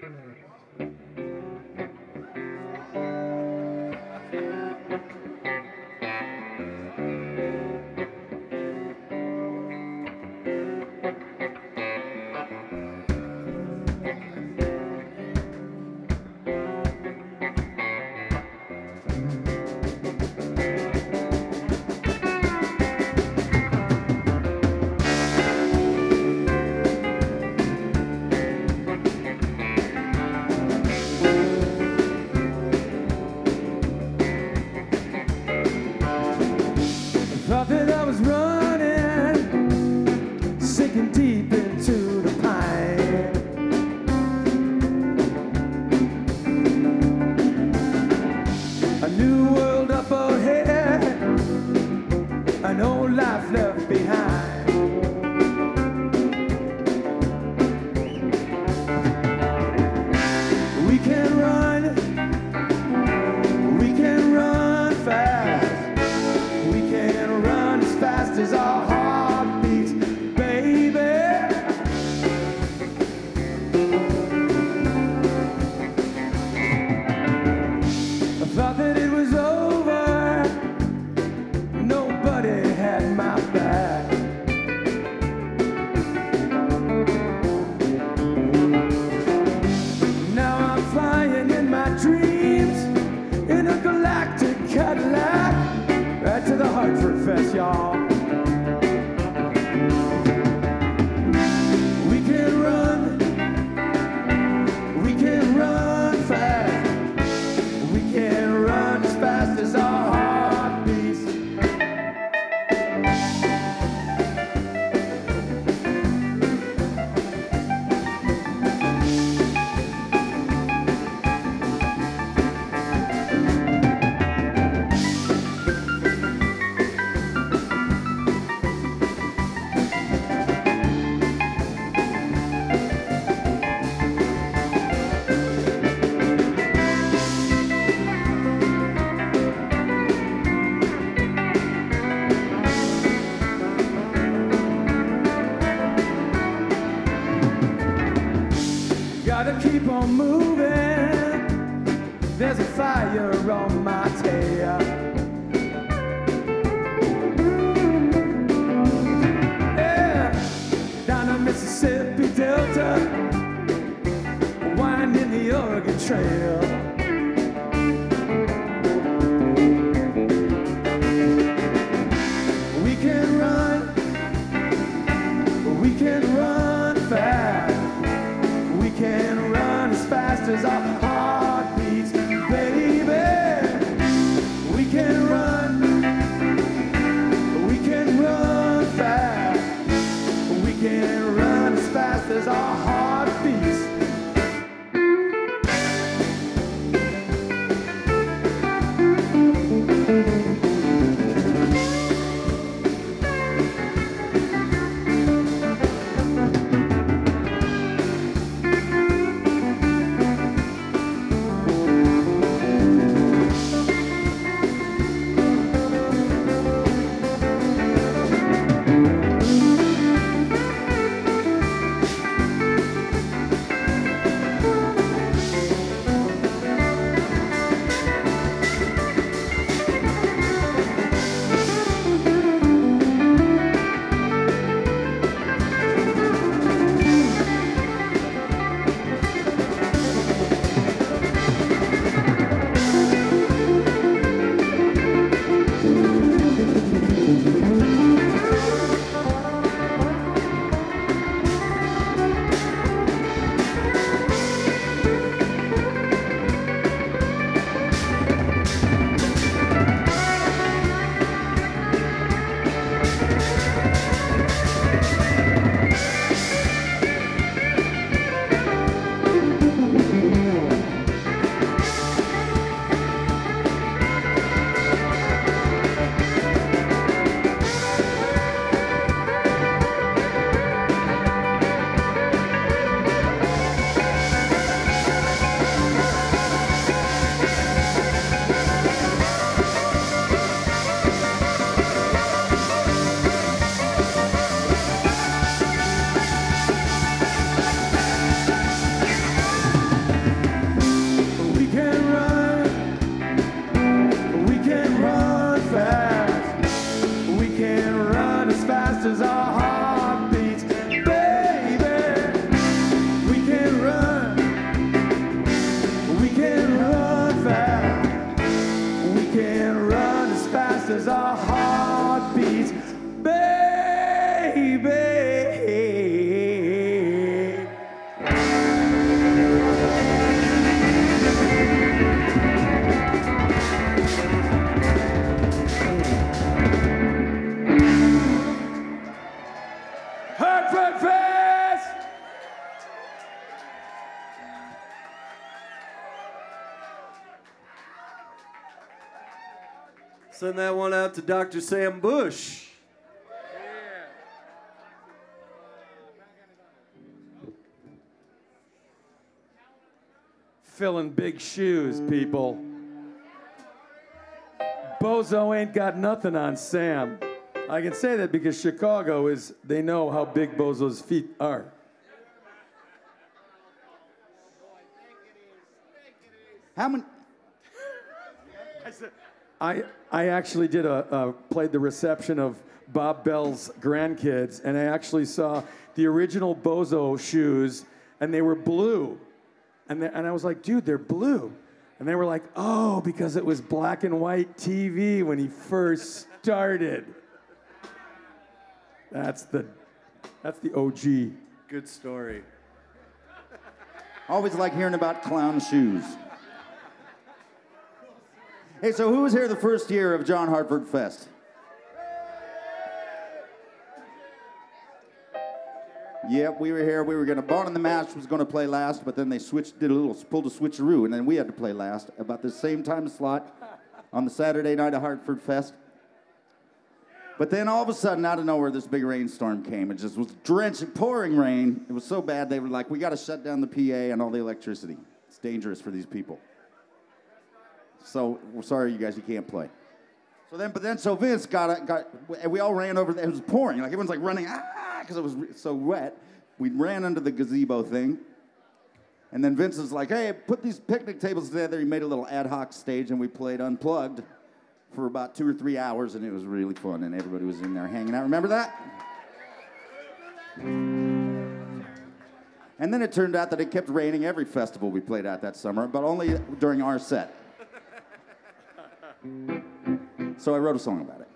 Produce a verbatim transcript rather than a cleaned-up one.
Thought that I was running, sinking deep into the pine. A new world up ahead, an old life left behind. We can run, we can run fast. We can run as fast as our heart beats, baby. I thought that it was over, nobody had my back. Now I'm flying in my dreams in a galactic Cadillac, right to the Hartford Fest, y'all. We can run, we can run fast. We can run as fast as our heart beats. Gotta keep on moving, there's a fire on my tail. Yeah, down the Mississippi Delta, winding the Oregon Trail. We can run, we can run fast. We can run as fast as our heart beats, baby. We can run, we can run fast. We can run as fast as our heart beats. Send that one out to Doctor Sam Bush. Filling big shoes, people. Bozo ain't got nothing on Sam. I can say that because Chicago is, they know how big Bozo's feet are. How many? I, I actually did a, uh, played the reception of Bob Bell's grandkids, and I actually saw the original Bozo shoes, and they were blue. And, they, and I was like, dude, they're blue. And they were like, oh, because it was black and white T V when he first started. That's the, that's the O G. Good story. Always like hearing about clown shoes. Hey, so who was here the first year of John Hartford Fest? Yep, we were here. We were going to, Barn and the Mash was going to play last, but then they switched, did a little, pulled a switcheroo, and then we had to play last about the same time slot on the Saturday night of Hartford Fest. But then all of a sudden, out of nowhere, this big rainstorm came. It just was drenching, pouring rain. It was so bad, they were like, we got to shut down the P A and all the electricity. It's dangerous for these people. So we're sorry, you guys, you can't play. So then, but then, so Vince got, got, and we all ran over there. It was pouring, like everyone's like running, ah, because it was so wet. We ran under the gazebo thing, and then Vince was like, hey, put these picnic tables together. He made a little ad hoc stage, and we played Unplugged for about two or three hours, and it was really fun, and everybody was in there hanging out. Remember that? And then it turned out that it kept raining every festival we played at that summer, but only during our set. So I wrote a song about it.